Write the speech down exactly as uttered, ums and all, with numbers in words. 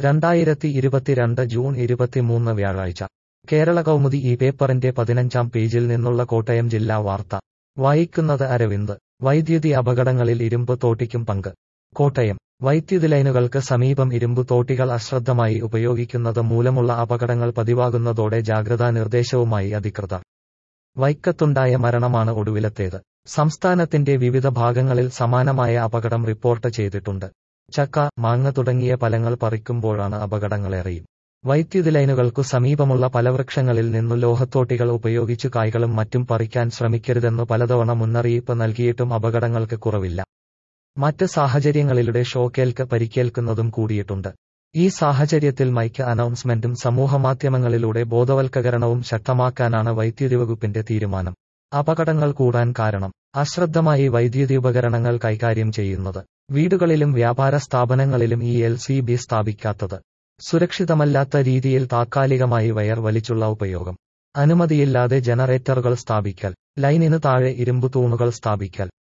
രണ്ടായിരത്തി ഇരുപത്തിരണ്ട് ജൂൺ ഇരുപത്തിമൂന്ന് വ്യാഴാഴ്ച കേരള കൗമുദി ഈ പേപ്പറിന്റെ പതിനഞ്ചാം പേജിൽ നിന്നുള്ള കോട്ടയം ജില്ലാ വാർത്ത വായിക്കുന്നത് അരവിന്ദ്. വൈദ്യുതി അപകടങ്ങളിൽ ഇരുമ്പ് തോട്ടിക്കും പങ്ക്. കോട്ടയം. വൈദ്യുതി ലൈനുകൾക്ക് സമീപം ഇരുമ്പ് തോട്ടികൾ അശ്രദ്ധമായി ഉപയോഗിക്കുന്നത് മൂലമുള്ള അപകടങ്ങൾ പതിവാകുന്നതോടെ ജാഗ്രതാ നിർദ്ദേശവുമായി അധികൃതർ. വൈക്കത്തുണ്ടായ മരണമാണ് ഒടുവിലത്തേത്. സംസ്ഥാനത്തിന്റെ വിവിധ ഭാഗങ്ങളിൽ സമാനമായ അപകടം റിപ്പോർട്ട് ചെയ്തിട്ടുണ്ട്. ചക്ക, മാങ്ങ തുടങ്ങിയ ഫലങ്ങൾ പറിക്കുമ്പോഴാണ് അപകടങ്ങളേറെയും. വൈദ്യുതി ലൈനുകൾക്കു സമീപമുള്ള ഫലവൃക്ഷങ്ങളിൽ നിന്നു ലോഹത്തോട്ടികൾ ഉപയോഗിച്ചു കായ്കളും മറ്റും പറിക്കാൻ ശ്രമിക്കരുതെന്നു പലതവണ മുന്നറിയിപ്പ് നൽകിയിട്ടും അപകടങ്ങൾക്ക് കുറവില്ല. മറ്റ് സാഹചര്യങ്ങളിലൂടെ ഷോക്കേൽക്ക് പരിക്കേൽക്കുന്നതും കൂടിയിട്ടുണ്ട്. ഈ സാഹചര്യത്തിൽ മൈക്ക് അനൗൺസ്മെന്റും സമൂഹമാധ്യമങ്ങളിലൂടെ ബോധവൽക്കരണവും ശക്തമാക്കാനാണ് വൈദ്യുതി വകുപ്പിന്റെ തീരുമാനം. അപകടങ്ങൾ കൂടാൻ കാരണം അശ്രദ്ധമായി വൈദ്യുതി ഉപകരണങ്ങൾ കൈകാര്യം ചെയ്യുന്നത്. വീടുകളിലും വ്യാപാര സ്ഥാപനങ്ങളിലും ഈ എൽ സി ബി സ്ഥാപിക്കാത്തത്. സുരക്ഷിതമല്ലാത്ത രീതിയിൽ താത്കാലികമായി വയർ വലിച്ചുള്ള ഉപയോഗം. അനുമതിയില്ലാതെ ജനറേറ്ററുകൾ സ്ഥാപിക്കൽ. ലൈനിന് താഴെ ഇരുമ്പു തൂണുകൾ സ്ഥാപിക്കൽ.